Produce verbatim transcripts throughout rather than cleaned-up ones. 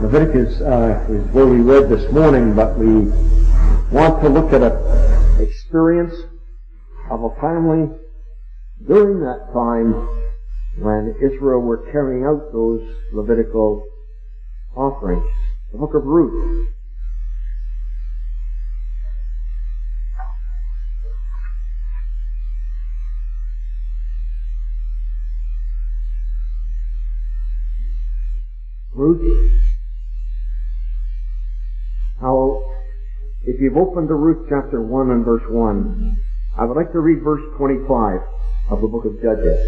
Leviticus uh, is where we read this morning, but we want to look at an experience of a family during that time when Israel were carrying out those Levitical offerings. The book of Ruth. Ruth. Now, if you've opened to Ruth chapter one and verse one, I would like to read verse twenty-five of the book of Judges.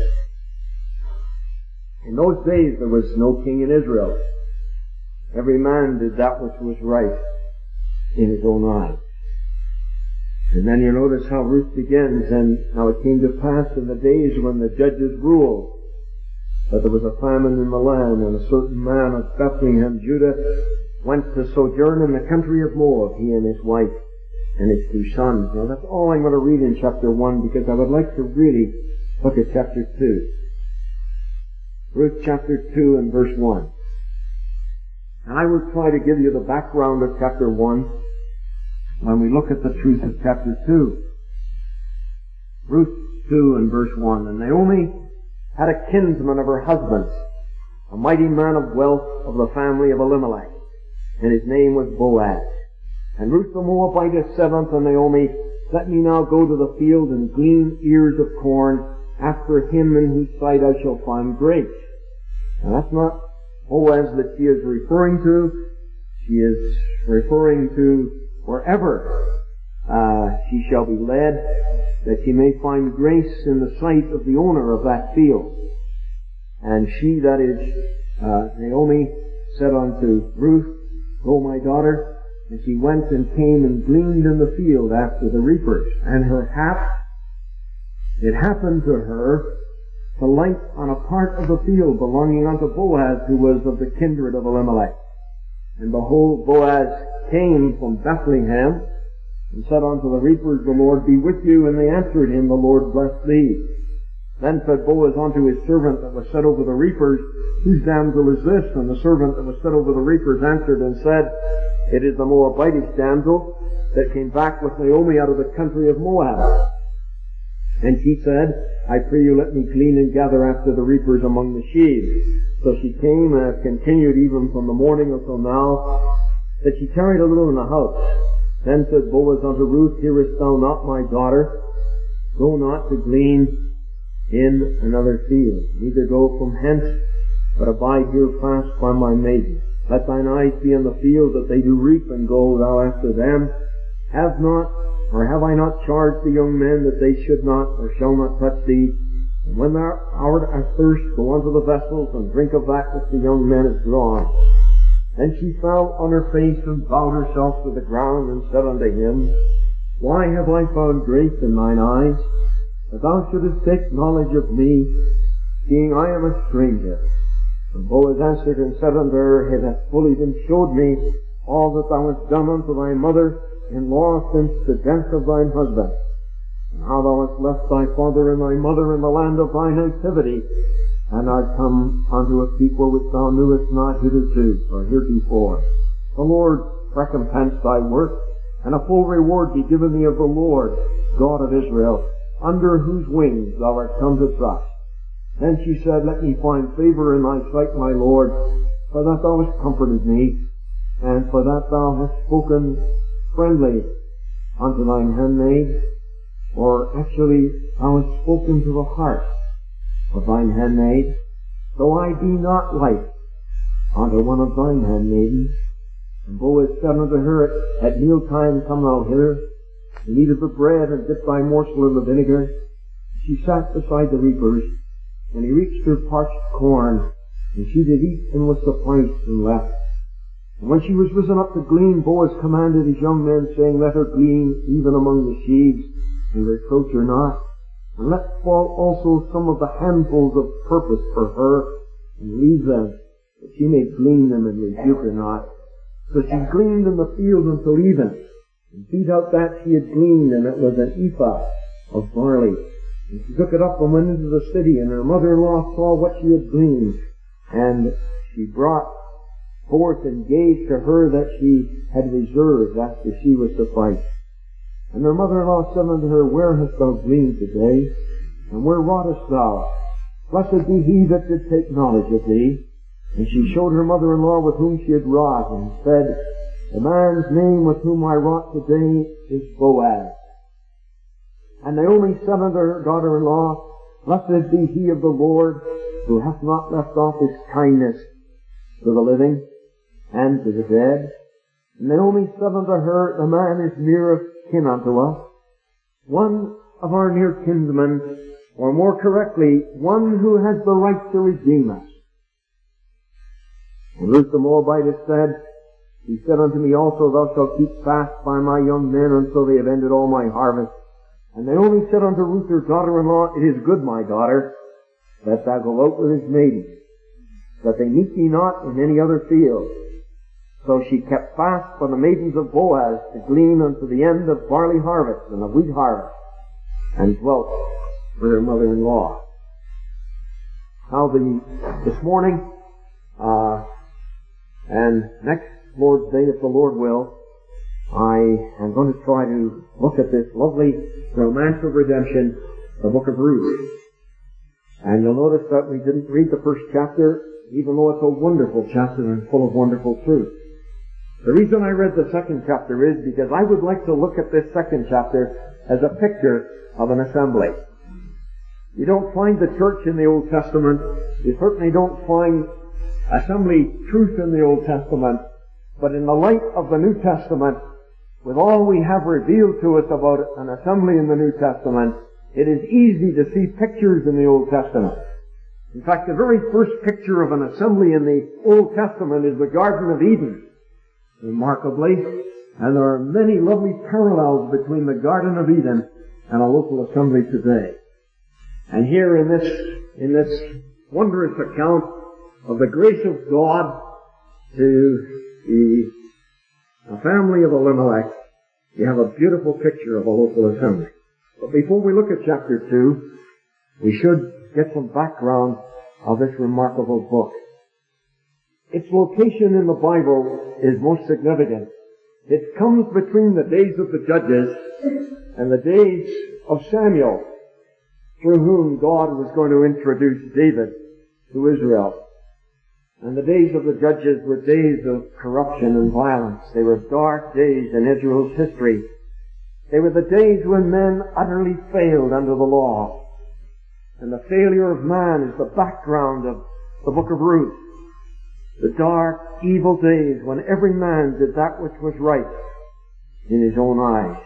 In those days there was no king in Israel. Every man did that which was right in his own eyes. And then you notice how Ruth begins, and now it came to pass in the days when the judges ruled, that there was a famine in the land, and a certain man of Bethlehem, Judah, went to sojourn in the country of Moab, he and his wife and his two sons. Now that's all I'm going to read in chapter one, because I would like to really look at chapter two. Ruth chapter two and verse one. And I will try to give you the background of chapter one when we look at the truth of chapter two. Ruth two and verse one. And Naomi had a kinsman of her husband's, a mighty man of wealth of the family of Elimelech, and his name was Boaz. And Ruth the Moabitess said unto Naomi, Let me now go to the field and glean ears of corn after him in whose sight I shall find grace. And that's not Boaz that she is referring to. She is referring to wherever uh, she shall be led, that she may find grace in the sight of the owner of that field. And she, that is uh, Naomi, said unto Ruth, Go, my daughter. And she went and came and gleaned in the field after the reapers. And her hap, it happened to her to light on a part of the field belonging unto Boaz, who was of the kindred of Elimelech. And behold, Boaz came from Bethlehem, and said unto the reapers, The Lord be with you. And they answered him, The Lord bless thee. Then said Boaz unto his servant that was set over the reapers, Whose damsel is this? And the servant that was set over the reapers answered and said, It is the Moabitish damsel that came back with Naomi out of the country of Moab. And she said, I pray you let me glean and gather after the reapers among the sheaves. So she came and hath continued even from the morning until now, that she tarried a little in the house. Then said Boaz unto Ruth, Hearest thou not, my daughter? Go not to glean in another field, neither go from hence, but abide here fast by my maiden. Let thine eyes be in the field, that they do reap, and go thou after them. Have not, or have I not charged the young men that they should not, or shall not touch thee? And when thou art athirst, go unto the vessels, and drink of that which the young men is drawn. Then she fell on her face, and bowed herself to the ground, and said unto him, Why have I found grace in thine eyes, that thou shouldest take knowledge of me, seeing I am a stranger? And Boaz answered and said unto her, It hath fully been showed me all that thou hast done unto thy mother-in-law since the death of thine husband, and how thou hast left thy father and thy mother in the land of thy nativity, and art come unto a people which thou knewest not hitherto, or heretofore. The Lord recompense thy work, and a full reward be given thee of the Lord, God of Israel, under whose wings thou art come to trust. Then she said, Let me find favor in thy sight, my Lord, for that thou hast comforted me, and for that thou hast spoken friendly unto thine handmaid, or actually thou hast spoken to the heart of thine handmaid, though I be not like unto one of thine handmaidens. And Boaz said unto her, At mealtime come thou hither, and eat of the bread, and dip thy morsel in the vinegar. She sat beside the reapers, and he reached her parched corn, and she did eat and was sufficed and left. And when she was risen up to glean, Boaz commanded his young men, saying, Let her glean even among the sheaves, and reproach her not. And let fall also some of the handfuls of purpose for her, and leave them, that she may glean them and rebuke her not. So she gleaned in the field until even, and beat out that she had gleaned, and it was an ephah of barley. And she took it up and went into the city, and her mother-in-law saw what she had gleaned. And she brought forth and gave to her that she had reserved after she was sufficed. And her mother-in-law said unto her, Where hast thou gleaned today? And where wroughtest thou? Blessed be he that did take knowledge of thee. And she showed her mother-in-law with whom she had wrought, and said, The man's name with whom I wrought today is Boaz. And Naomi said unto her daughter-in-law, Blessed be he of the Lord, who hath not left off his kindness to the living and to the dead. And Naomi said unto her, The man is near of kin unto us, one of our near kinsmen, or more correctly, one who has the right to redeem us. And Ruth the Moabitess said, He said unto me also, Thou shalt keep fast by my young men until they have ended all my harvest. And Naomi said unto Ruth her daughter-in-law, It is good, my daughter, that thou go out with his maidens, that they meet thee not in any other field. So she kept fast for the maidens of Boaz to glean unto the end of barley harvest and of wheat harvest, and dwelt with her mother-in-law. Now the, this morning, uh, and next Lord's Day, if the Lord will, I am going to try to look at this lovely romance of redemption, the book of Ruth. And you'll notice that we didn't read the first chapter, even though it's a wonderful chapter and full of wonderful truth. The reason I read the second chapter is because I would like to look at this second chapter as a picture of an assembly. You don't find the church in the Old Testament. You certainly don't find assembly truth in the Old Testament. But in the light of the New Testament, with all we have revealed to us about an assembly in the New Testament, it is easy to see pictures in the Old Testament. In fact, the very first picture of an assembly in the Old Testament is the Garden of Eden, remarkably. And there are many lovely parallels between the Garden of Eden and a local assembly today. And here in this, in this wondrous account of the grace of God to the a family of Elimelech, you have a beautiful picture of a local assembly. But before we look at chapter two, we should get some background of this remarkable book. Its location in the Bible is most significant. It comes between the days of the Judges and the days of Samuel, through whom God was going to introduce David to Israel. And the days of the Judges were days of corruption and violence. They were dark days in Israel's history. They were the days when men utterly failed under the law. And the failure of man is the background of the book of Ruth. The dark, evil days when every man did that which was right in his own eyes.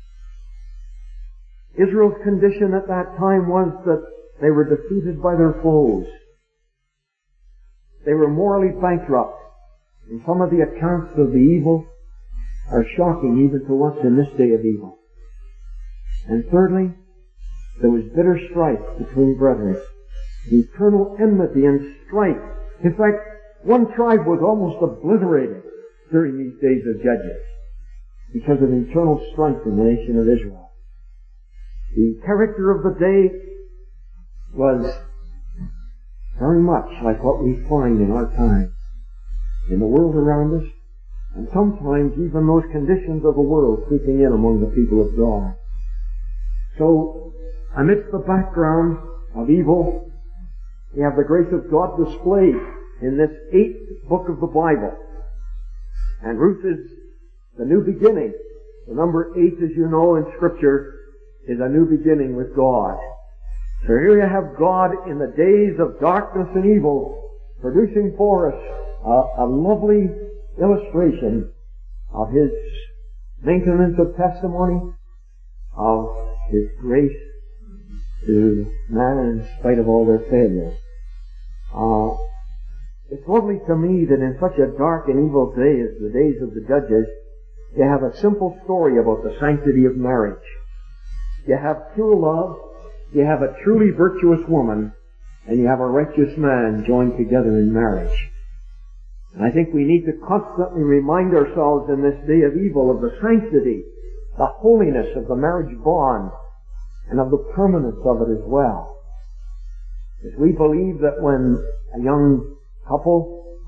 Israel's condition at that time was that they were defeated by their foes. They were morally bankrupt, and some of the accounts of the evil are shocking even to us in this day of evil. And thirdly, there was bitter strife between brethren, eternal enmity and strife. In fact, one tribe was almost obliterated during these days of Judges because of internal strife in the nation of Israel. The character of the day was very much like what we find in our time, in the world around us, and sometimes even those conditions of the world creeping in among the people of God. So, amidst the background of evil, we have the grace of God displayed in this eighth book of the Bible. And Ruth is the new beginning. The number eight, as you know in Scripture, is a new beginning with God. So here you have God in the days of darkness and evil, producing for us a, a lovely illustration of His maintenance of testimony, of His grace to man in spite of all their failures. Uh, it's lovely to me that in such a dark and evil day as the days of the Judges, you have a simple story about the sanctity of marriage. You have pure love, you have a truly virtuous woman, and you have a righteous man joined together in marriage. And I think we need to constantly remind ourselves in this day of evil of the sanctity, the holiness of the marriage bond, and of the permanence of it as well. As we believe that when a young couple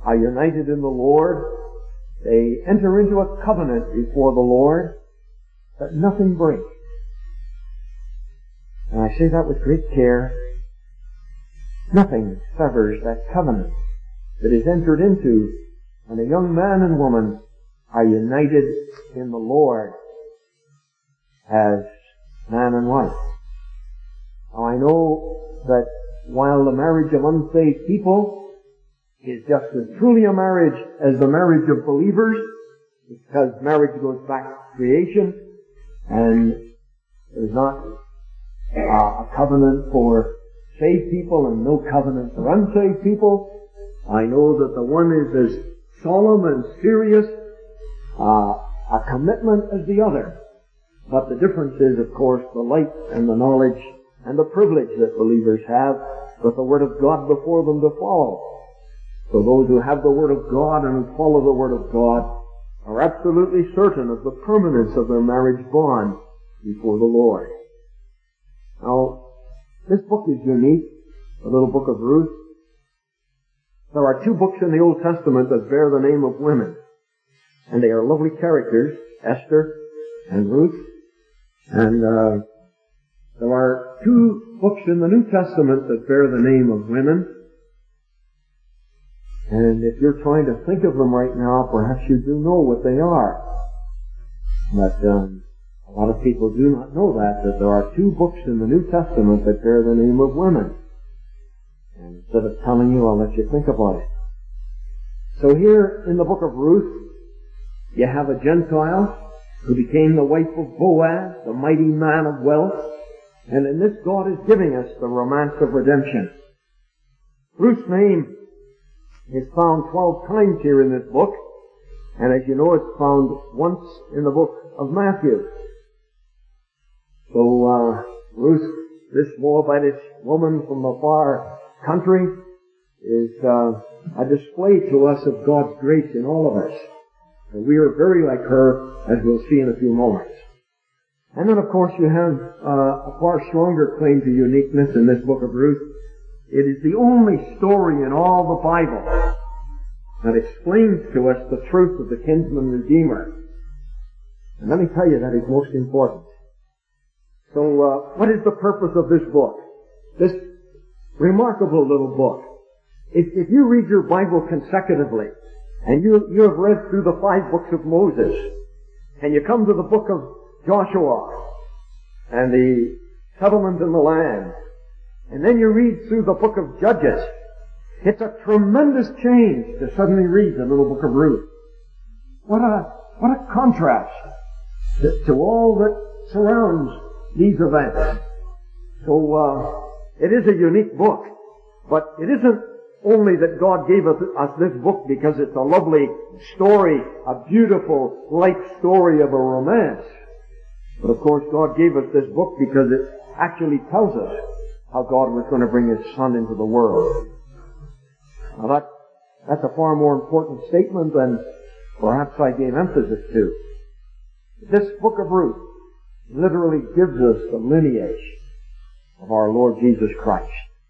are united in the Lord. They enter into a covenant before the Lord that nothing breaks. And I say that with great care. Nothing severs that covenant that is entered into when a young man and woman are united in the Lord as man and wife. Now I know that while the marriage of unsaved people is just as truly a marriage as the marriage of believers, because marriage goes back to creation, and there's not uh, a covenant for saved people and no covenant for unsaved people. I know that the one is as solemn and serious uh, a commitment as the other. But the difference is, of course, the light and the knowledge and the privilege that believers have with the Word of God before them to follow. So those who have the Word of God and who follow the Word of God are absolutely certain of the permanence of their marriage bond before the Lord. Now, this book is unique, the little book of Ruth. There are two books in the Old Testament that bear the name of women, and they are lovely characters, Esther and Ruth. And uh, there are two books in the New Testament that bear the name of women. And if you're trying to think of them right now, perhaps you do know what they are. But um, a lot of people do not know that, that there are two books in the New Testament that bear the name of women. And instead of telling you, I'll let you think about it. So here in the book of Ruth, you have a Gentile who became the wife of Boaz, the mighty man of wealth. And in this, God is giving us the romance of redemption. Ruth's name is found twelve times here in this book. And as you know, it's found once in the book of Matthew. So, uh, Ruth, this Moabitess woman from a far country, is uh, a display to us of God's grace in all of us. And we are very like her, as we'll see in a few moments. And then, of course, you have uh, a far stronger claim to uniqueness in this book of Ruth. It is the only story in all the Bible that explains to us the truth of the kinsman redeemer. And let me tell you, that is most important. So, uh, what is the purpose of this book? This remarkable little book. If, if you read your Bible consecutively, and you, you have read through the five books of Moses, and you come to the book of Joshua, and the settlement in the land, and then you read through the book of Judges, it's a tremendous change to suddenly read the little book of Ruth. What a, what a contrast to, to all that surrounds these events. So, uh, it is a unique book, but it isn't only that God gave us, us this book because it's a lovely story, a beautiful life story of a romance. But of course, God gave us this book because it actually tells us how God was going to bring His Son into the world. Now that, that's a far more important statement than perhaps I gave emphasis to. This book of Ruth literally gives us the lineage of our Lord Jesus Christ.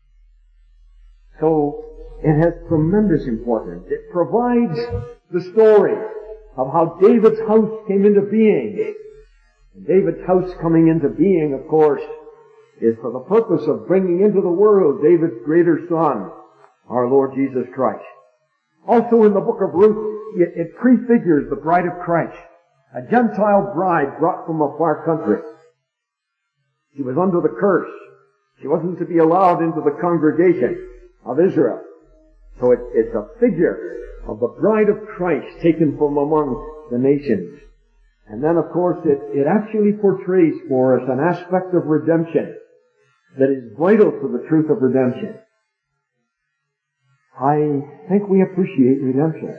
So, it has tremendous importance. It provides the story of how David's house came into being. And David's house coming into being, of course, is for the purpose of bringing into the world David's greater son, our Lord Jesus Christ. Also in the book of Ruth, it, it prefigures the bride of Christ, a Gentile bride brought from a far country. She was under the curse. She wasn't to be allowed into the congregation of Israel. So it, it's a figure of the bride of Christ taken from among the nations. And then, of course, it, it actually portrays for us an aspect of redemption that is vital to the truth of redemption. I think we appreciate redemption.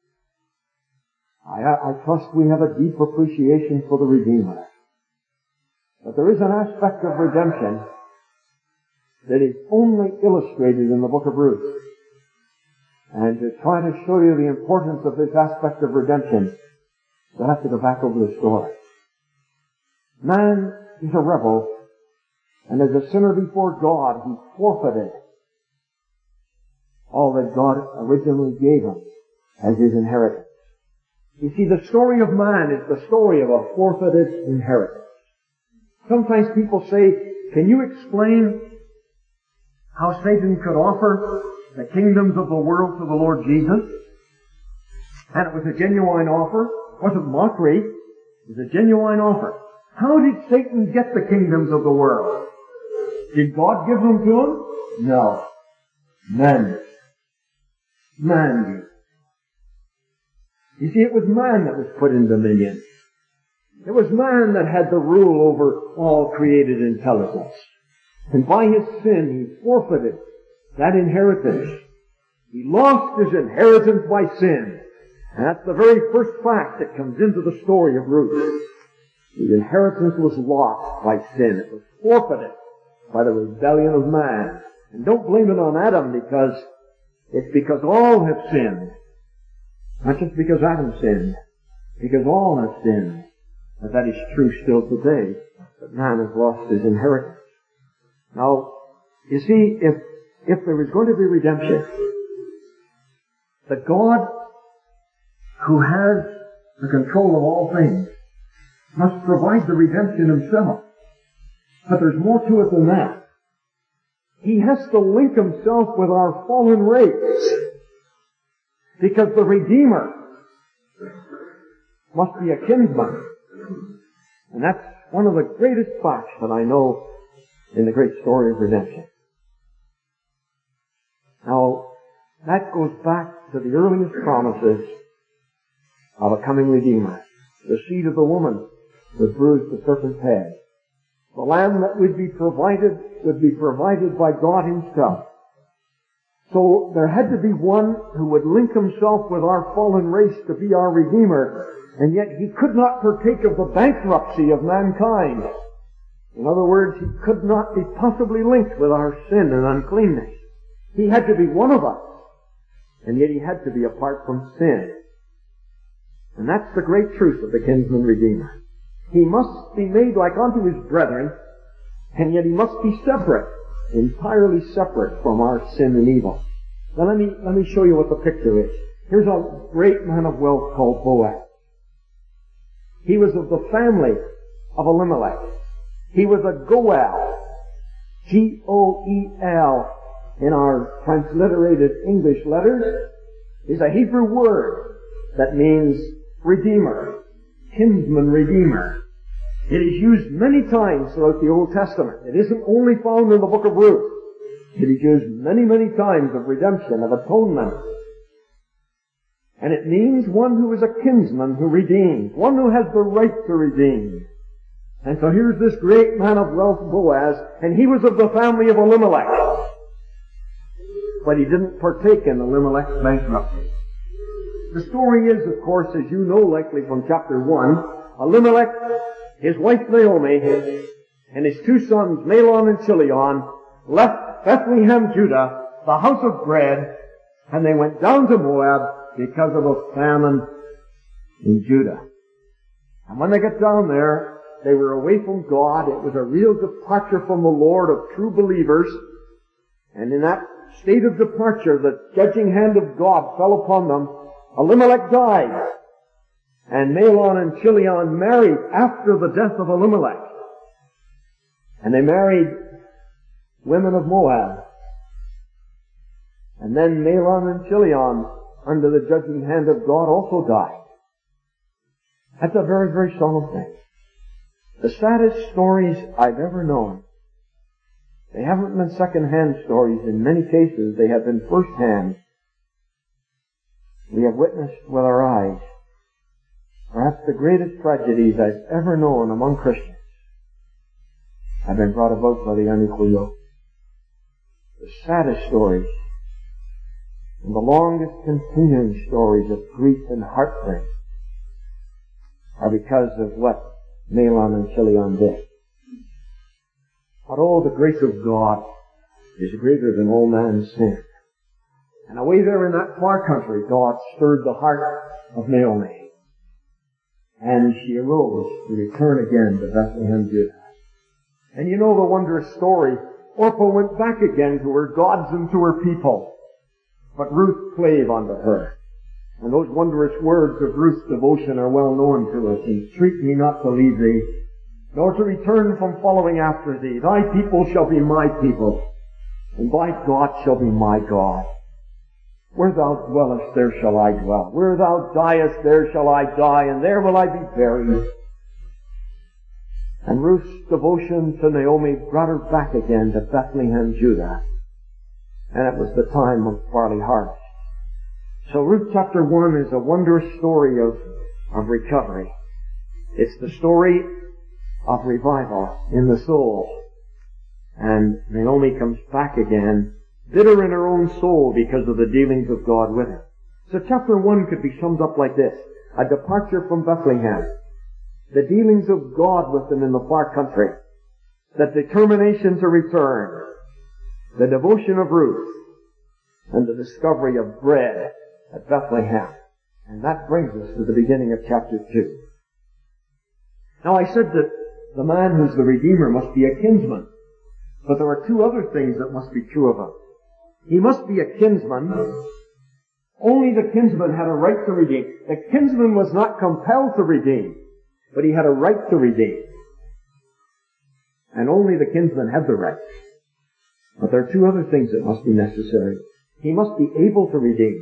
I, I trust we have a deep appreciation for the Redeemer. But there is an aspect of redemption that is only illustrated in the book of Ruth. And to try to show you the importance of this aspect of redemption, we'll have to go back over the story. Man is a rebel, and as a sinner before God, he forfeited all that God originally gave him as his inheritance. You see, the story of man is the story of a forfeited inheritance. Sometimes people say, can you explain how Satan could offer the kingdoms of the world to the Lord Jesus? And it was a genuine offer. It wasn't mockery. It was a genuine offer. How did Satan get the kingdoms of the world? Did God give them to him? No. Man. Man did. You see, it was man that was put in dominion. It was man that had the rule over all created intelligence. And by his sin, he forfeited that inheritance. He lost his inheritance by sin. And that's the very first fact that comes into the story of Ruth. The inheritance was lost by sin. It was forfeited by the rebellion of man. And don't blame it on Adam, because it's because all have sinned. Not just because Adam sinned. Because all have sinned. But that is true still today. That man has lost his inheritance. Now, you see, if, if there is going to be redemption, the God who has the control of all things must provide the redemption himself. But there's more to it than that. He has to link himself with our fallen race. Because the Redeemer must be a kinsman. And that's one of the greatest facts that I know in the great story of redemption. Now, that goes back to the earliest promises of a coming Redeemer. The seed of the woman would bruise the serpent's head. The lamb that would be provided would be provided by God himself. So there had to be one who would link himself with our fallen race to be our Redeemer, and yet he could not partake of the bankruptcy of mankind. In other words, he could not be possibly linked with our sin and uncleanness. He had to be one of us, and yet he had to be apart from sin. And that's the great truth of the kinsman Redeemer. He must be made like unto his brethren, and yet he must be separate, entirely separate from our sin and evil. Now let me, let me show you what the picture is. Here's a great man of wealth called Boaz. He was of the family of Elimelech. He was a Goel. G O E L in our transliterated English letters is a Hebrew word that means Redeemer, kinsman Redeemer. It is used many times throughout the Old Testament. It isn't only found in the book of Ruth. It is used many, many times of redemption, of atonement. And it means one who is a kinsman who redeems, one who has the right to redeem. And so here's this great man of wealth, Boaz, and he was of the family of Elimelech. But he didn't partake in Elimelech's bankruptcy. The story is, of course, as you know likely from chapter one, Elimelech, his wife Naomi, and his two sons, Mahlon and Chilion, left Bethlehem, Judah, the house of bread, and they went down to Moab because of a famine in Judah. And when they got down there, they were away from God. It was a real departure from the Lord of true believers. And in that state of departure, the judging hand of God fell upon them. Elimelech died. And Mahlon and Chilion married after the death of Elimelech. And they married women of Moab. And then Mahlon and Chilion, under the judging hand of God, also died. That's a very, very solemn thing. The saddest stories I've ever known, they haven't been second-hand stories. In many cases, they have been first-hand. We have witnessed with our eyes perhaps the greatest tragedies I've ever known among Christians have been brought about by the unequal yoke. The saddest stories and the longest continuing stories of grief and heartbreak are because of what Mahlon and Chilion did. But oh, the grace of God is greater than all man's sin. And away there in that far country, God stirred the heart of Naomi. And she arose to return again to Bethlehem, Judah. And you know the wondrous story. Orpah went back again to her gods and to her people. But Ruth clave unto her. And those wondrous words of Ruth's devotion are well known to us. Entreat me not to leave thee, nor to return from following after thee. Thy people shall be my people, and thy God shall be my God. Where thou dwellest, there shall I dwell. Where thou diest, there shall I die, and there will I be buried. And Ruth's devotion to Naomi brought her back again to Bethlehem, Judah. And it was the time of barley harvest. So Ruth chapter one is a wondrous story of, of recovery. It's the story of revival in the soul. And Naomi comes back again, bitter in her own soul because of the dealings of God with her. So chapter one could be summed up like this: a departure from Bethlehem, the dealings of God with them in the far country, the determination to return, the devotion of Ruth, and the discovery of bread at Bethlehem. And that brings us to the beginning of chapter two. Now I said that the man who's the Redeemer must be a kinsman. But there are two other things that must be true of him. He must be a kinsman. Only the kinsman had a right to redeem. The kinsman was not compelled to redeem, but he had a right to redeem. And only the kinsman had the right. But there are two other things that must be necessary. He must be able to redeem.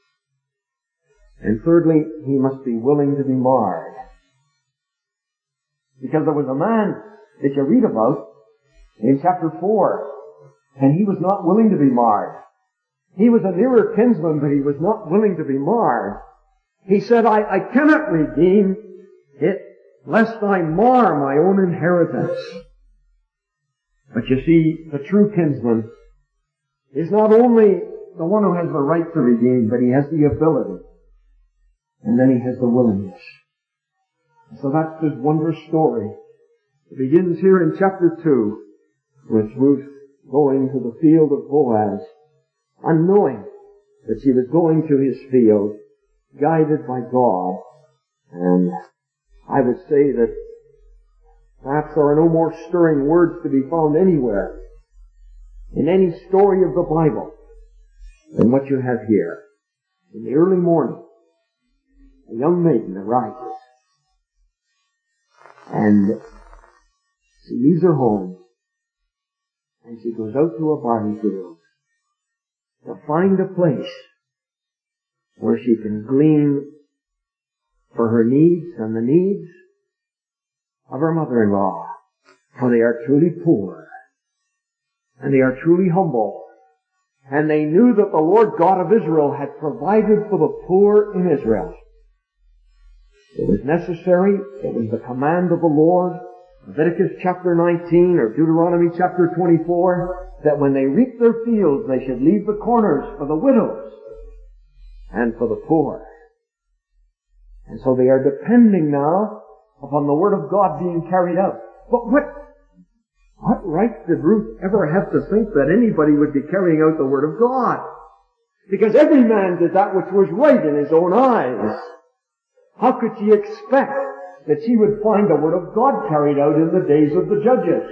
And thirdly, he must be willing to be marred. Because there was a man that you read about in chapter four, and he was not willing to be marred. He was a nearer kinsman, but he was not willing to be marred. He said, I, I cannot redeem it, lest I mar my own inheritance. But you see, the true kinsman is not only the one who has the right to redeem, but he has the ability. And then he has the willingness. So that's this wondrous story. It begins here in chapter two with Ruth going to the field of Boaz, unknowing that she was going to his field, guided by God. And I would say that perhaps there are no more stirring words to be found anywhere in any story of the Bible than what you have here. In the early morning, a young maiden arises, and she leaves her home, and she goes out to a barley field to find a place where she can glean for her needs and the needs of her mother-in-law. For they are truly poor, and they are truly humble, and they knew that the Lord God of Israel had provided for the poor in Israel. It was necessary, it was the command of the Lord, Leviticus chapter nineteen or Deuteronomy chapter twenty-four, that when they reap their fields they should leave the corners for the widows and for the poor. And so they are depending now upon the Word of God being carried out. But what, what right did Ruth ever have to think that anybody would be carrying out the Word of God? Because every man did that which was right in his own eyes. How could she expect that she would find the Word of God carried out in the days of the judges?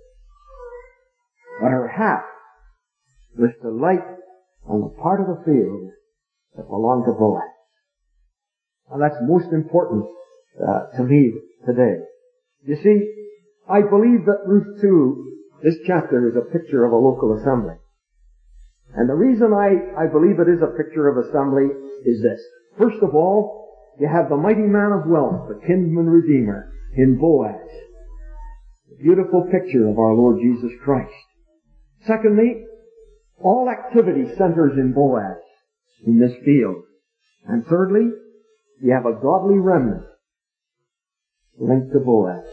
But her hat was to light on the part of the field that belonged to Boaz. Now that's most important uh, to me today. You see, I believe that Ruth two, this chapter, is a picture of a local assembly. And the reason I, I believe it is a picture of assembly is this. First of all, you have the mighty man of wealth, the kinsman redeemer, in Boaz. A beautiful picture of our Lord Jesus Christ. Secondly, all activity centers in Boaz, in this field. And thirdly, you have a godly remnant linked to Boaz.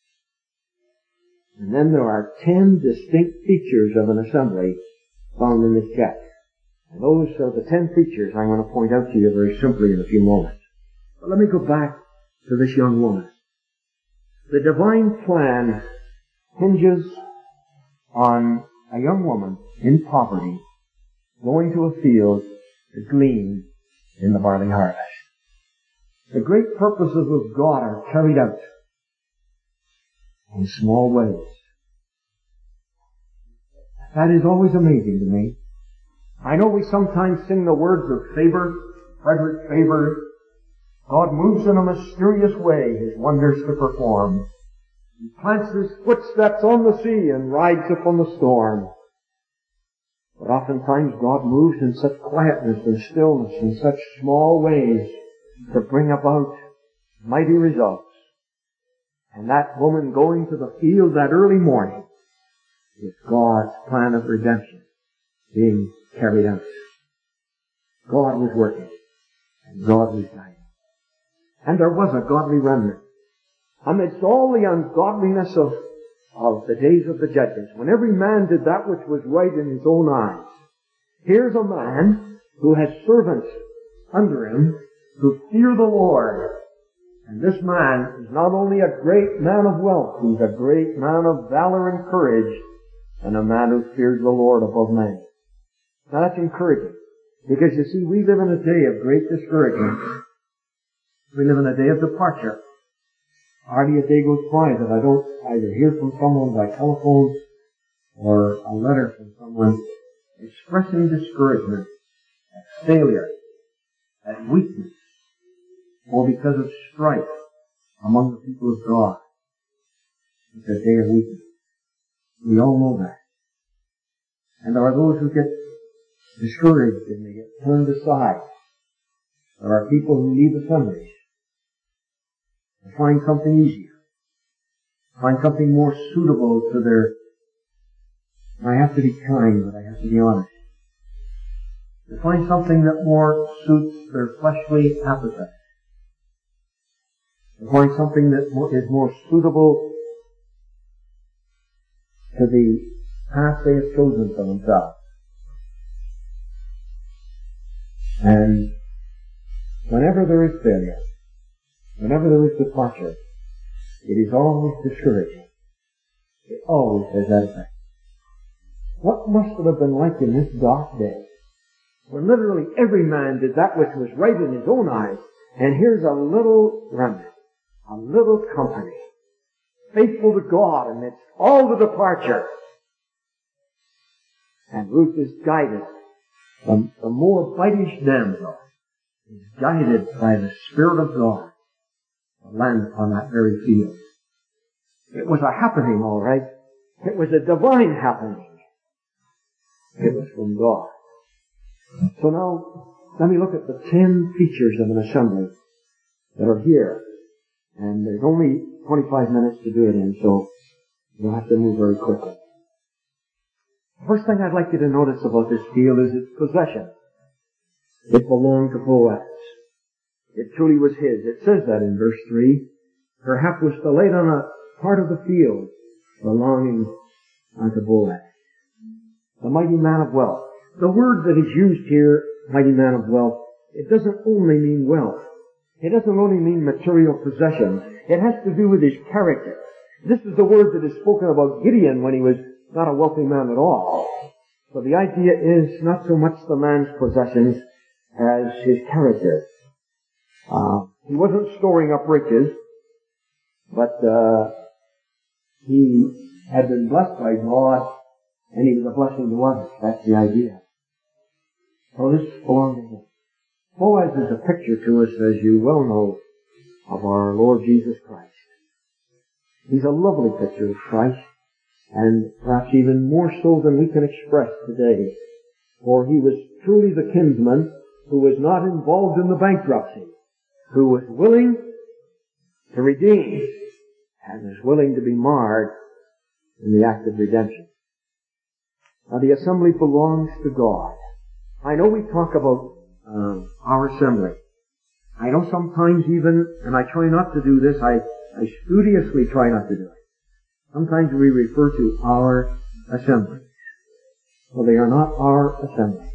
And then there are ten distinct features of an assembly found in this text. And those are the ten features I'm going to point out to you very simply in a few moments. But let me go back to this young woman. The divine plan hinges on a young woman in poverty going to a field to glean in the barley harvest. The great purposes of God are carried out in small ways. That is always amazing to me. I know we sometimes sing the words of Faber, Frederick Faber. God moves in a mysterious way His wonders to perform. He plants His footsteps on the sea and rides upon the storm. But oftentimes God moves in such quietness and stillness, in such small ways, to bring about mighty results. And that woman going to the field that early morning is God's plan of redemption being carried out. God was working, and God was guiding. And there was a godly remnant. Amidst all the ungodliness of, of the days of the judges, when every man did that which was right in his own eyes, here's a man who has servants under him who fear the Lord. And this man is not only a great man of wealth, he's a great man of valor and courage, and a man who fears the Lord above many. Now that's encouraging, because you see, we live in a day of great discouragement. We live in a day of departure. Hardly a day goes by that I don't either hear from someone by telephone or a letter from someone expressing discouragement at failure, at weakness, or because of strife among the people of God. It's a day of weakness. We all know that. And there are those who get discouraged and they get turned aside. There are people who leave assemblies and find something easier, find something more suitable to their, I have to be kind, but I have to be honest. They find something that more suits their fleshly appetite. They find something that is more suitable to the path they have chosen for themselves. And whenever there is failure, whenever there is departure, it is always discouraging. It always has that effect. What must it have been like in this dark day, when literally every man did that which was right in his own eyes, and here's a little remnant, a little company, faithful to God amidst all the departure. And Ruth is guided. The, the Moabitish damsel is guided by the Spirit of God to land upon that very field. It was a happening, all right. It was a divine happening. It was from God. So now, let me look at the ten features of an assembly that are here. And there's only twenty-five minutes to do it in, so you'll have to move very quickly. First thing I'd like you to notice about this field is its possession. It belonged to Boaz. It truly was his. It says that in verse three. Her hap was to lay on a part of the field belonging unto Boaz, the mighty man of wealth. The word that is used here, mighty man of wealth, it doesn't only mean wealth. It doesn't only mean material possessions. It has to do with his character. This is the word that is spoken about Gideon when he was not a wealthy man at all. So the idea is not so much the man's possessions as his character. Uh, he wasn't storing up riches, but uh, he had been blessed by God, and he was a blessing to others. That's the idea. So this belonged to him. Boaz is a picture to us, as you well know, of our Lord Jesus Christ. He's a lovely picture of Christ, and perhaps even more so than we can express today. For he was truly the kinsman who was not involved in the bankruptcy, who was willing to redeem, and was willing to be marred in the act of redemption. Now the assembly belongs to God. I know we talk about uh, our assembly. I know sometimes even, and I try not to do this, I, I studiously try not to do it. Sometimes we refer to our assemblies. Well, they are not our assemblies.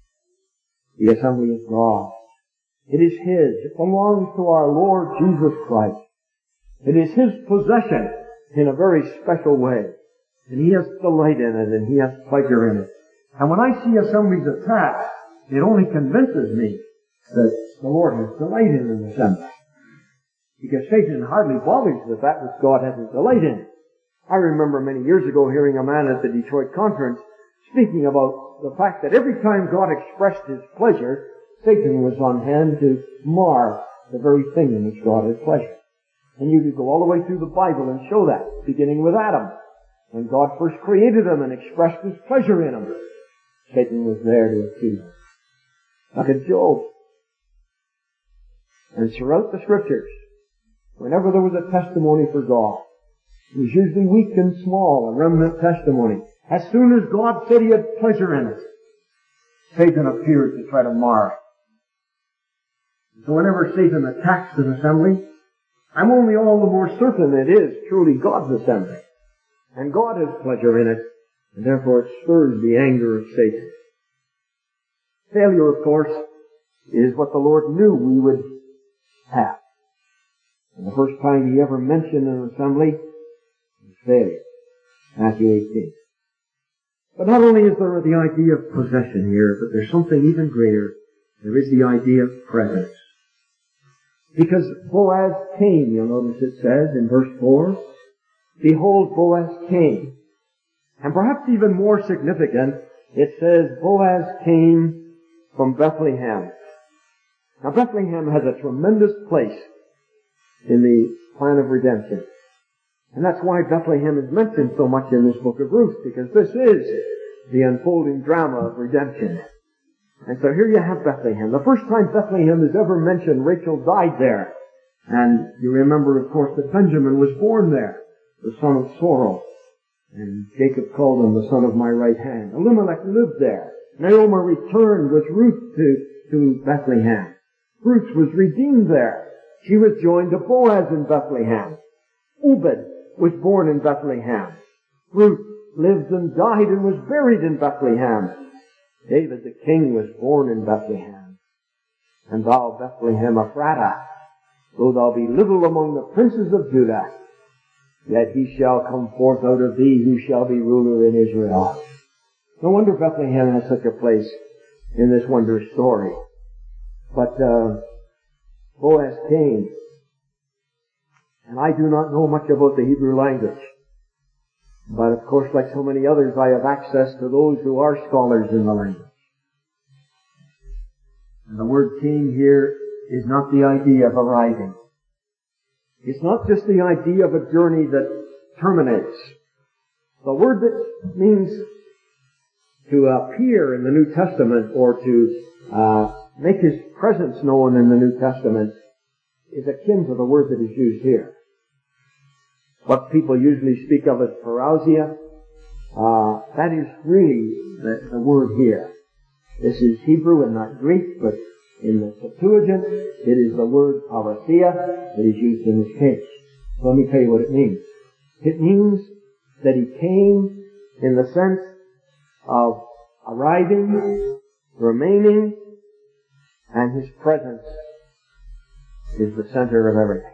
The assembly is God. It is His. It belongs to our Lord Jesus Christ. It is His possession in a very special way. And He has delight in it, and He has pleasure in it. And when I see assemblies attacked, it only convinces me that the Lord has delight in an assembly. Because Satan hardly bothers with that which God hasn't delight in. I remember many years ago hearing a man at the Detroit conference speaking about the fact that every time God expressed His pleasure, Satan was on hand to mar the very thing in which God had pleasure. And you could go all the way through the Bible and show that, beginning with Adam. When God first created him and expressed His pleasure in him, Satan was there to accuse him. Look at Job. And throughout the Scriptures, whenever there was a testimony for God, it was usually weak and small, a remnant testimony. As soon as God said He had pleasure in it, Satan appeared to try to mar it. So whenever Satan attacks an assembly, I'm only all the more certain it is truly God's assembly. And God has pleasure in it, and therefore it stirs the anger of Satan. Failure, of course, is what the Lord knew we would have. And the first time He ever mentioned an assembly was failure. Matthew eighteen. But not only is there the idea of possession here, but there's something even greater. There is the idea of presence. Because Boaz came, you'll notice it says in verse four, behold, Boaz came. And perhaps even more significant, it says Boaz came from Bethlehem. Now Bethlehem has a tremendous place in the plan of redemption. And that's why Bethlehem is mentioned so much in this book of Ruth, because this is the unfolding drama of redemption. And so here you have Bethlehem. The first time Bethlehem is ever mentioned, Rachel died there. And you remember, of course, that Benjamin was born there, the son of sorrow. And Jacob called him the son of my right hand. Elimelech lived there. Naomi returned with Ruth to, to Bethlehem. Ruth was redeemed there. She was joined to Boaz in Bethlehem. Obed was born in Bethlehem. Ruth lived and died and was buried in Bethlehem. David the king was born in Bethlehem. And thou, Bethlehem Ephratah, though thou be little among the princes of Judah, yet he shall come forth out of thee who shall be ruler in Israel. No wonder Bethlehem has such a place in this wondrous story. But uh, Boaz came. And I do not know much about the Hebrew language. But of course, like so many others, I have access to those who are scholars in the language. And the word came here is not the idea of arriving. It's not just the idea of a journey that terminates. The word that means to appear in the New Testament or to uh, make His presence known in the New Testament is akin to the word that is used here. What people usually speak of as parousia, uh, that is really the, the word here. This is Hebrew and not Greek, but in the Septuagint, it is the word parousia that is used in this case. So let me tell you what it means. It means that He came in the sense of arriving, remaining, and His presence is the center of everything.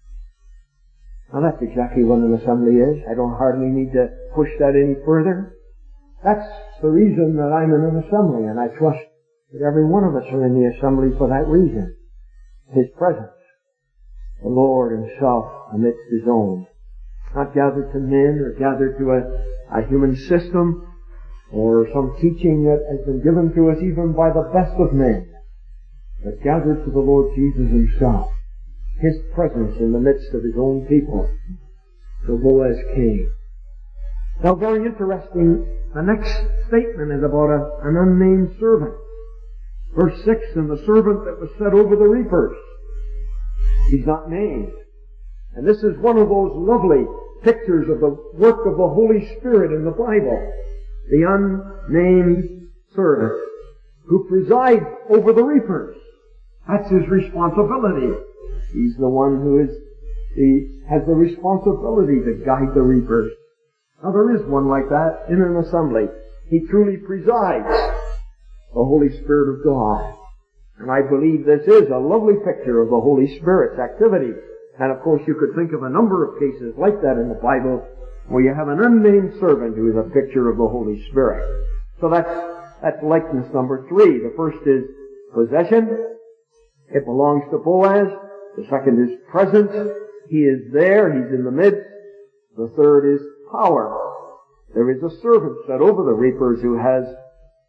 Now that's exactly what an assembly is. I don't hardly need to push that any further. That's the reason that I'm in an assembly, and I trust that every one of us are in the assembly for that reason. His presence. The Lord Himself amidst His own. Not gathered to men or gathered to a, a human system or some teaching that has been given to us even by the best of men, but gathered to the Lord Jesus Himself. His presence in the midst of His own people. So Boaz came. Now very interesting, the next statement is about a, an unnamed servant. Verse six, and the servant that was set over the reapers. He's not named. And this is one of those lovely pictures of the work of the Holy Spirit in the Bible. The unnamed servant who presides over the reapers. That's his responsibility. He's the one who is, he has the responsibility to guide the reapers. Now there is one like that in an assembly. He truly presides, the Holy Spirit of God. And I believe this is a lovely picture of the Holy Spirit's activity. And of course you could think of a number of cases like that in the Bible where you have an unnamed servant who is a picture of the Holy Spirit. So that's, that's likeness number three. The first is possession. It belongs to Boaz. The second is presence. He is there. He's in the midst. The third is power. There is a servant set over the reapers who has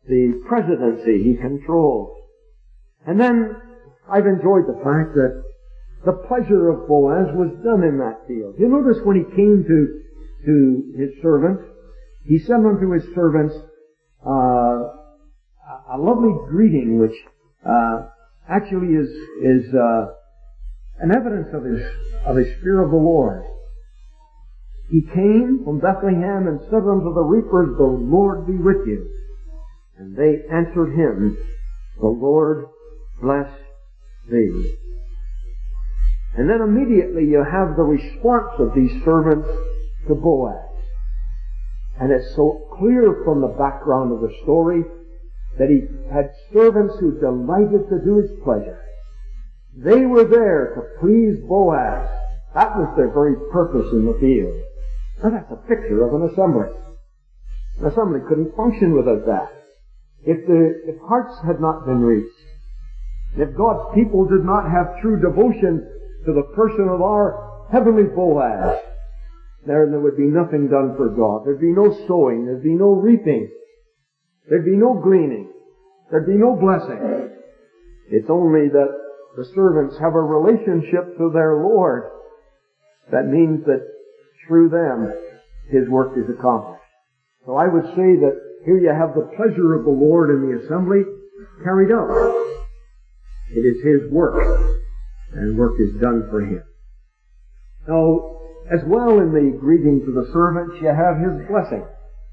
the presidency he controls. And then I've enjoyed the fact that the pleasure of Boaz was done in that field. You notice when he came to, to his servants, he sent unto his servants uh, a lovely greeting, which uh, actually is is uh, an evidence of his of his fear of the Lord. He came from Bethlehem and said unto the reapers, "The Lord be with you." And they answered him, "The Lord bless thee." And then immediately you have the response of these servants to Boaz. And it's so clear from the background of the story that he had servants who delighted to do his pleasure. They were there to please Boaz. That was their very purpose in the field. Now that's a picture of an assembly. An assembly couldn't function without that. If the if hearts had not been reached, if God's people did not have true devotion to the person of our heavenly Boaz, there, there would be nothing done for God. There'd be no sowing. There'd be no reaping. There'd be no gleaning. There'd be no blessing. It's only that the servants have a relationship to their Lord. That means that through them, His work is accomplished. So I would say that here you have the pleasure of the Lord in the assembly carried out. It is His work, and work is done for Him. Now, as well in the greeting to the servants, you have His blessing.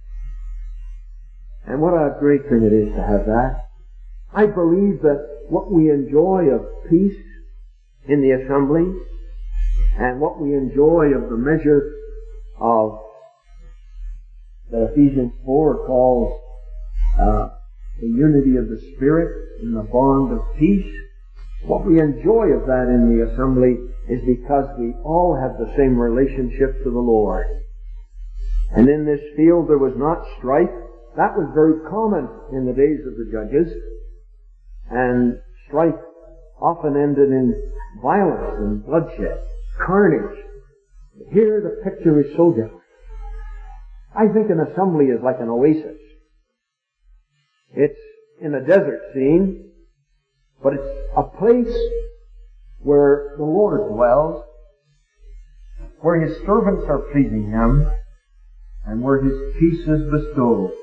And what a great thing it is to have that. I believe that what we enjoy of peace in the assembly, and what we enjoy of the measure of that Ephesians four calls uh, the unity of the Spirit in the bond of peace, what we enjoy of that in the assembly is because we all have the same relationship to the Lord. And in this field there was not strife. That was very common in the days of the judges. And strife often ended in violence and bloodshed, carnage. Here the picture is so different. I think an assembly is like an oasis. It's in a desert scene, but it's a place where the Lord dwells, where His servants are pleasing Him, and where His peace is bestowed.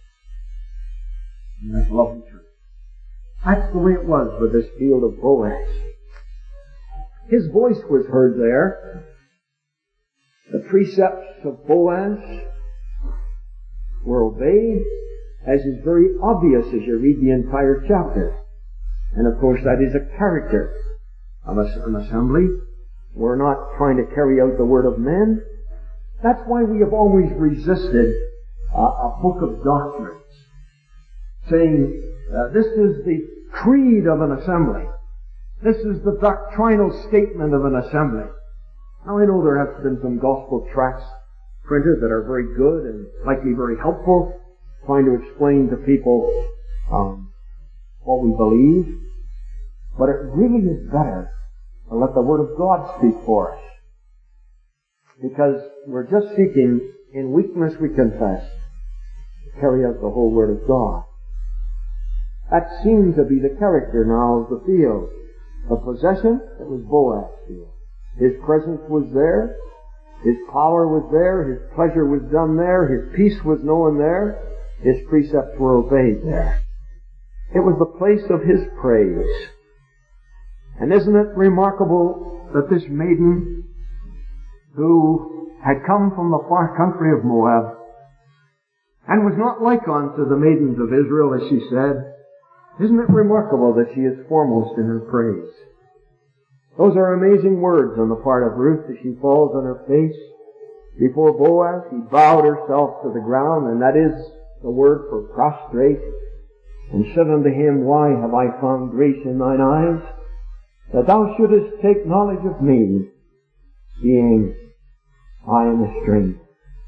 And that's lovely truth. That's the way it was with this field of Boaz. His voice was heard there. The precepts of Boaz were obeyed, as is very obvious as you read the entire chapter. And of course that is a character of an assembly. We're not trying to carry out the word of men. That's why we have always resisted uh, a book of doctrines, saying, uh, this is the creed of an assembly. This is the doctrinal statement of an assembly. Now I know there have been some gospel tracts printed that are very good and likely very helpful, trying to explain to people um, what we believe. But it really is better to let the Word of God speak for us. Because we're just seeking, in weakness we confess, to carry out the whole Word of God. That seemed to be the character now of the field. The possession, it was Boaz's field. His presence was there. His power was there. His pleasure was done there. His peace was known there. His precepts were obeyed there. It was the place of His praise. And isn't it remarkable that this maiden, who had come from the far country of Moab, and was not like unto the maidens of Israel, as she said, isn't it remarkable that she is foremost in her praise? Those are amazing words on the part of Ruth as she falls on her face before Boaz. She bowed herself to the ground, and that is the word for prostrate, and said unto him, Why have I found grace in thine eyes, that thou shouldest take knowledge of me, seeing I am a stranger?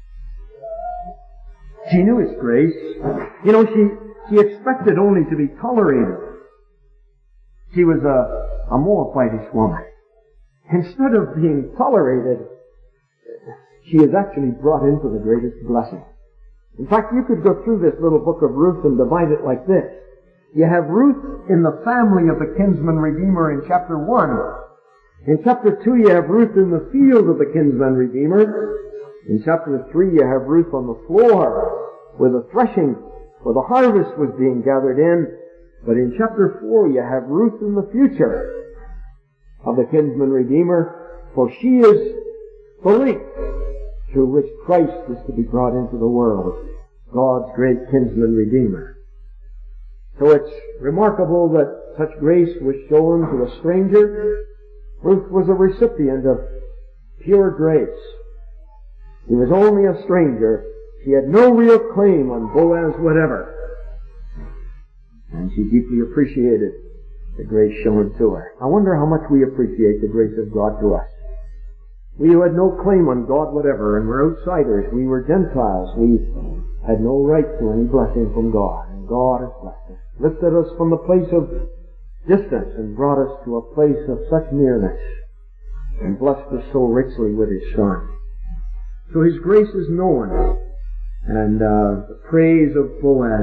She knew His grace. You know, she, she expected only to be tolerated. She was a, a Moabitish woman. Instead of being tolerated, she is actually brought into the greatest blessing. In fact, you could go through this little book of Ruth and divide it like this. You have Ruth in the family of the kinsman redeemer in chapter one. In chapter two, you have Ruth in the field of the kinsman redeemer. In chapter three, you have Ruth on the floor where the threshing, where the harvest was being gathered in. But in chapter four, you have Ruth in the future of the kinsman redeemer, for she is the link through which Christ is to be brought into the world, God's great kinsman redeemer. So it's remarkable that such grace was shown to a stranger. Ruth was a recipient of pure grace. She was only a stranger. She had no real claim on Boaz whatever. And she deeply appreciated the grace shown to her. I wonder how much we appreciate the grace of God to us. We who had no claim on God whatever, and were outsiders, we were Gentiles, we had no right to any blessing from God. And God has blessed us, lifted us from the place of distance and brought us to a place of such nearness, and blessed us so richly with His Son. So His grace is known, and uh, the praise of Boaz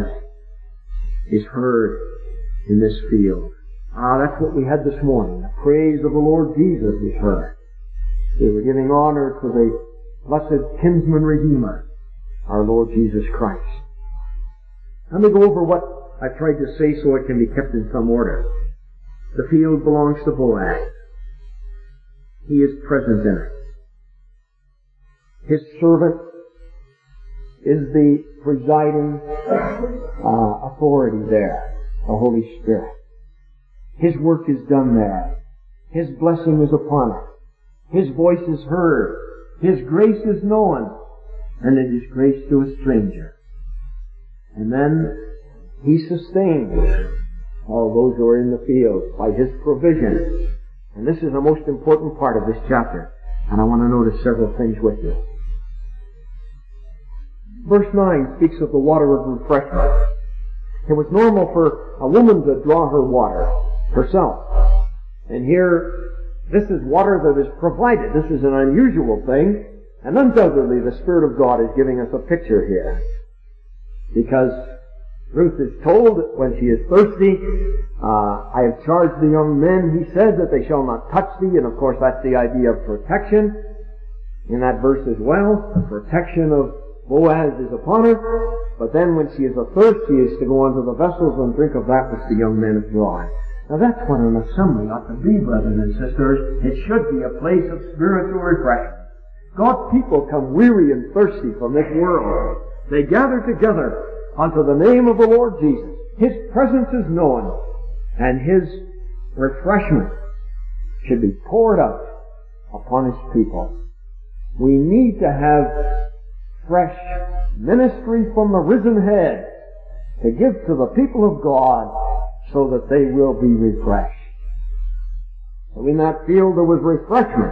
is heard in this field. Ah, that's what we had this morning. The praise of the Lord Jesus is heard. We were giving honor to the blessed kinsman redeemer, our Lord Jesus Christ. Let me go over what I've tried to say so it can be kept in some order. The field belongs to Boaz. He is present in it. His servant is the presiding uh, authority there, the Holy Spirit. His work is done there. His blessing is upon it. His voice is heard. His grace is known. And it is grace to a stranger. And then He sustains all those who are in the field by His provision. And this is the most important part of this chapter. And I want to notice several things with you. Verse nine speaks of the water of refreshment. It was normal for a woman to draw her water herself. And here, this is water that is provided. This is an unusual thing. And undoubtedly the Spirit of God is giving us a picture here. Because Ruth is told that when she is thirsty, uh, I have charged the young men, he said, that they shall not touch thee. And of course that's the idea of protection in that verse as well. The protection of Boaz is upon her. But then when she is athirst, she is to go unto the vessels and drink of that which the young men have drawn. Now that's what an assembly ought to be, brothers and sisters. It should be a place of spiritual refreshment. God's people come weary and thirsty from this world. They gather together unto the name of the Lord Jesus. His presence is known, and His refreshment should be poured out upon His people. We need to have fresh ministry from the risen head to give to the people of God so that they will be refreshed. So in that field there was refreshment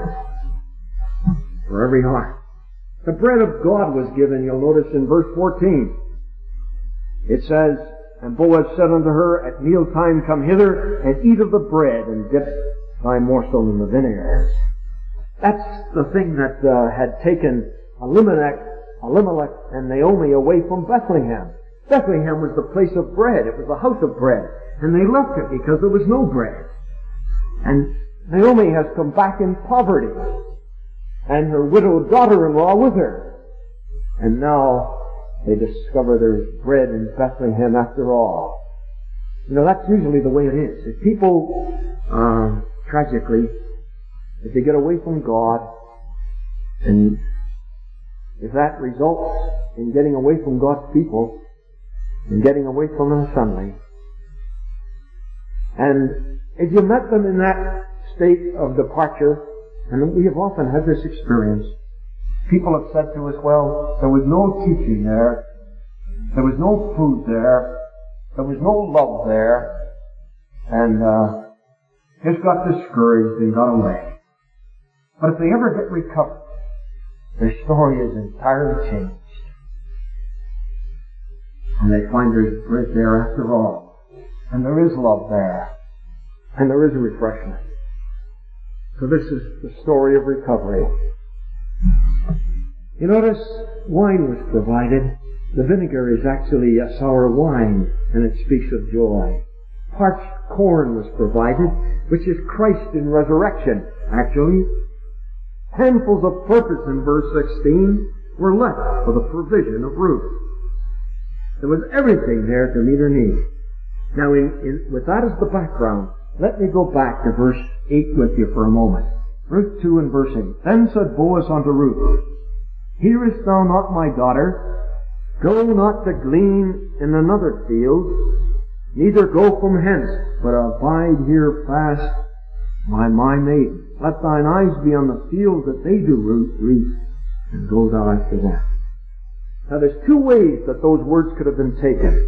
for every heart. The bread of God was given, you'll notice in verse fourteen. It says, And Boaz said unto her, At mealtime come hither, and eat of the bread, and dip thy morsel in the vinegar. That's the thing that uh, had taken Elimelech, Elimelech and Naomi away from Bethlehem. Bethlehem was the place of bread. It was the house of bread. And they left it because there was no bread. And Naomi has come back in poverty. And her widowed daughter-in-law with her. And now they discover there's bread in Bethlehem after all. You know, that's usually the way it is. If people, uh, tragically, if they get away from God, and if that results in getting away from God's people, and getting away from an assembly, and if you met them in that state of departure, and we have often had this experience, people have said to us, well, there was no teaching there, there was no food there, there was no love there, and uh, just got discouraged and got away. But if they ever get recovered, their story is entirely changed. And they find there's bread there after all. And there is love there. And there is a refreshment. So this is the story of recovery. You notice wine was provided. The vinegar is actually a sour wine, and it speaks of joy. Parched corn was provided, which is Christ in resurrection, actually. Handfuls of purpose in verse sixteen were left for the provision of Ruth. There was everything there to meet her need. Now, in, in, with that as the background, let me go back to verse eight with you for a moment. Ruth two and verse eight. Then said Boaz unto Ruth, Hearest thou not, my daughter? Go not to glean in another field, neither go from hence, but abide here fast by my maiden. Let thine eyes be on the field that they do reap, and go thou after them. Now there's two ways that those words could have been taken.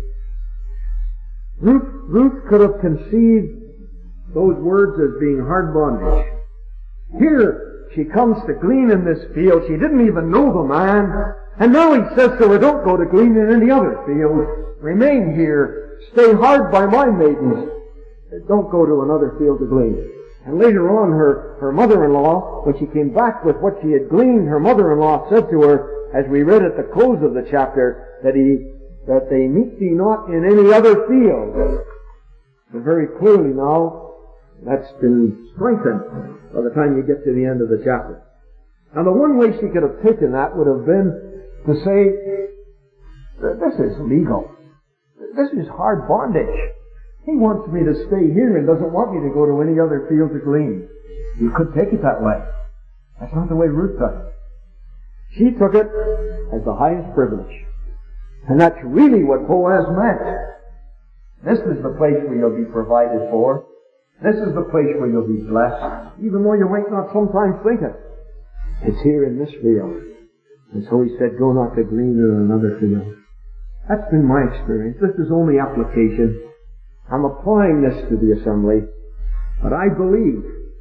Ruth, Ruth could have conceived those words as being hard bondage. Here, she comes to glean in this field. She didn't even know the man. And now he says to her, don't go to glean in any other field. Remain here. Stay hard by my maidens. Don't go to another field to glean. And later on, her, her mother-in-law, when she came back with what she had gleaned, her mother-in-law said to her, as we read at the close of the chapter, that he, that they meet thee not in any other field. So very clearly now, that's been strengthened by the time you get to the end of the chapter. Now the one way she could have taken that would have been to say, this is legal. This is hard bondage. He wants me to stay here and doesn't want me to go to any other field to glean. You could take it that way. That's not the way Ruth took it. She took it as the highest privilege. And that's really what Boaz meant. This is the place where you'll be provided for. This is the place where you'll be blessed, even though you might not sometimes think it. It's here in this field. And so he said, go not to glean in another field. That's been my experience. This is only application. I'm applying this to the assembly, but I believe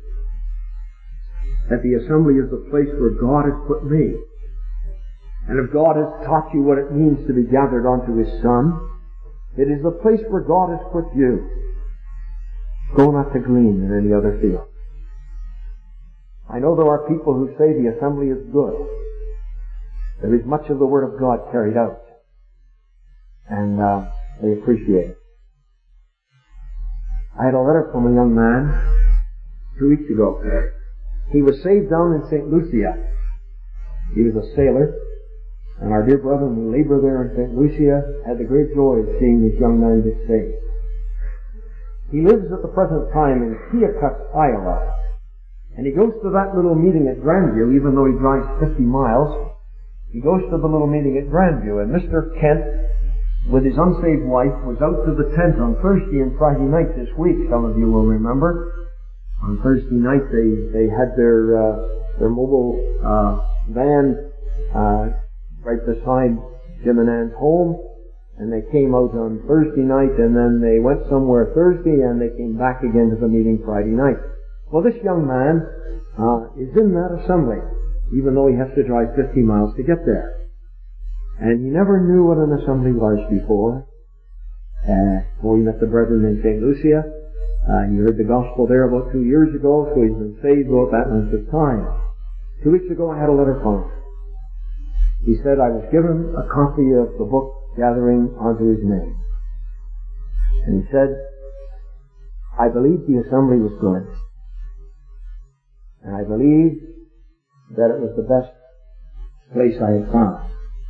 that the assembly is the place where God has put me. And if God has taught you what it means to be gathered unto His Son, it is the place where God has put you. Go not to glean in any other field. I know there are people who say the assembly is good. There is much of the Word of God carried out. And uh, they appreciate it. I had a letter from a young man two weeks ago. He was saved down in Saint Lucia. He was a sailor. And our dear brethren who labor there in Saint Lucia had the great joy of seeing this young man get saved. He lives at the present time in Keokuk, Iowa. And he goes to that little meeting at Grandview, even though he drives fifty miles. He goes to the little meeting at Grandview. And Mister Kent, with his unsaved wife, was out to the tent on Thursday and Friday night this week, some of you will remember. On Thursday night they, they had their, uh, their mobile, uh, van, uh, right beside Jim and Ann's home, and they came out on Thursday night, and then they went somewhere Thursday, and they came back again to the meeting Friday night. Well, this young man uh, is in that assembly, even though he has to drive fifty miles to get there. And he never knew what an assembly was before. Uh, before he met the brethren in Saint Lucia. Uh, he heard the gospel there about two years ago, so he's been saved about that length of time. Two weeks ago I had a letter from him. He said, I was given a copy of the book Gathering Unto His Name. And he said, I believed the assembly was good. And I believed that it was the best place I had found.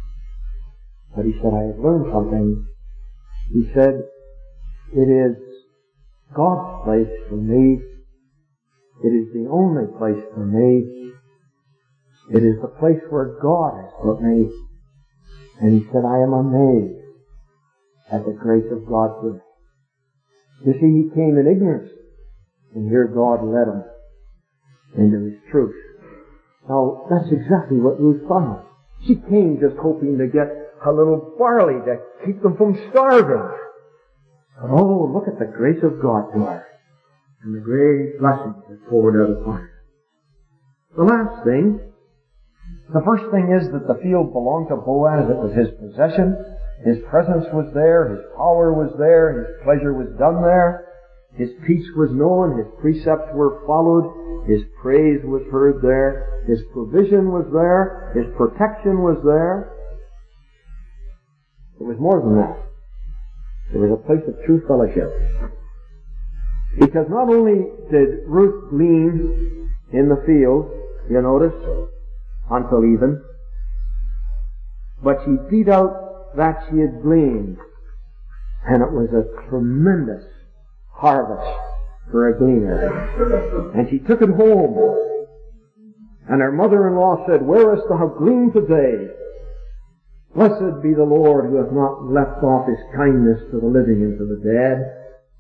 But he said, I have learned something. He said, it is God's place for me. It is the only place for me. It is the place where God has put me. And he said, I am amazed at the grace of God for me. You see, he came in ignorance, and here God led him into His truth. Now, that's exactly what Ruth found. She came just hoping to get a little barley to keep them from starving. But oh, look at the grace of God to her, and the great blessings that poured out upon her. The last thing, the first thing is that the field belonged to Boaz. It was his possession. His presence was there. His power was there. His pleasure was done there. His peace was known. His precepts were followed. His praise was heard there. His provision was there. His protection was there. It was more than that. It was a place of true fellowship. Because not only did Ruth glean in the field, you notice, until even, but she beat out that she had gleaned. And it was a tremendous harvest for a gleaner. And she took it home. And her mother-in-law said, "Where hast thou gleaned today? Blessed be the Lord who hath not left off his kindness to the living and to the dead."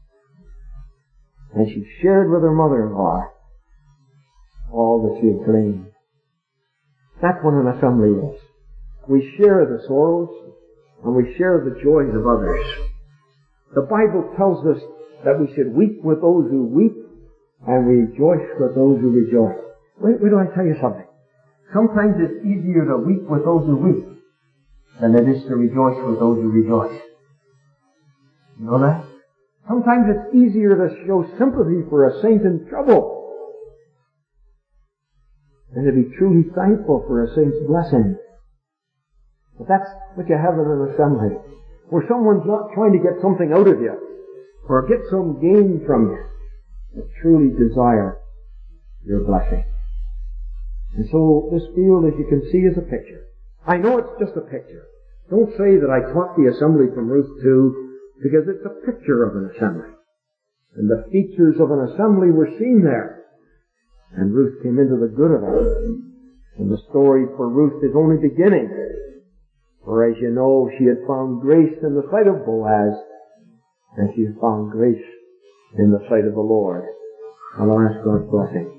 And she shared with her mother-in-law all that she had gleaned. That's what an assembly is. We share the sorrows and we share the joys of others. The Bible tells us that we should weep with those who weep and rejoice with those who rejoice. Wait, wait till I tell you something. Sometimes it's easier to weep with those who weep than it is to rejoice with those who rejoice. You know that? Sometimes it's easier to show sympathy for a saint in trouble than to be truly thankful for a saint's blessing. But that's what you have in an assembly, where someone's not trying to get something out of you or get some gain from you, but truly desire your blessing. And so this field, as you can see, is a picture. I know it's just a picture. Don't say that I taught the assembly from Ruth two, because it's a picture of an assembly. And the features of an assembly were seen there. And Ruth came into the good of it. And the story for Ruth is only beginning. For as you know, she had found grace in the sight of Boaz, and she had found grace in the sight of the Lord. And I'll ask God's blessing.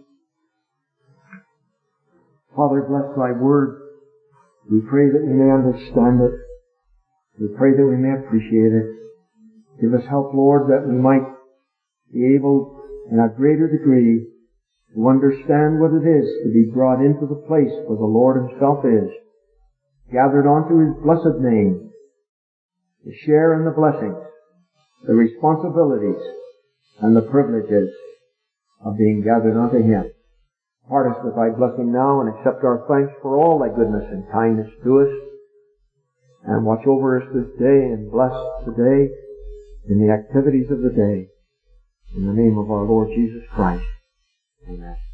Father, bless thy word. We pray that we may understand it. We pray that we may appreciate it. Give us help, Lord, that we might be able, in a greater degree, to understand what it is to be brought into the place where the Lord himself is, gathered onto his blessed name, to share in the blessings, the responsibilities, and the privileges of being gathered unto him. Part us with thy blessing now, and accept our thanks for all thy goodness and kindness to us, and watch over us this day, and bless today in the activities of the day. In the name of our Lord Jesus Christ. Amen.